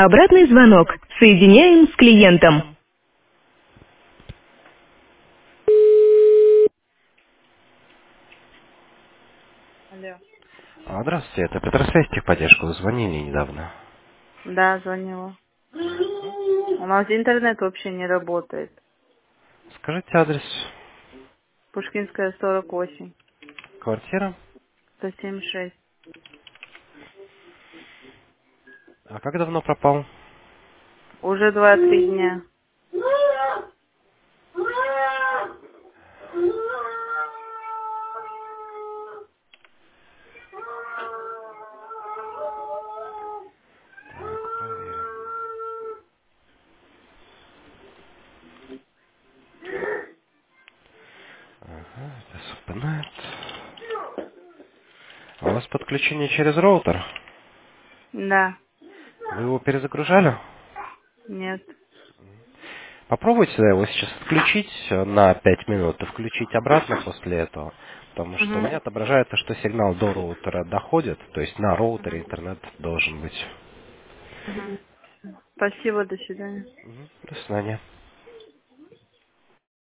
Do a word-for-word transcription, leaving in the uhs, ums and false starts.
Обратный звонок. Соединяем с клиентом. Алло. А, Здравствуйте, это Петросвязь, техподдержка. Вы звонили недавно. Да, звонила. Мгм. У нас интернет вообще не работает. Скажите адрес Пушкинская, сорок восемь, квартиры. сто семьдесят шесть. А как давно пропал? Уже два-три дня. Так, проверим. Ага, это Супнет. А у вас подключение через роутер? Да. Вы его перезагружали? Нет. Попробуйте его сейчас отключить э, на пять минут и включить обратно после этого. Потому что у Угу. меня отображается, что сигнал до роутера доходит, то есть на роутере интернет должен быть. Угу. Спасибо, до свидания. Мгм. До свидания.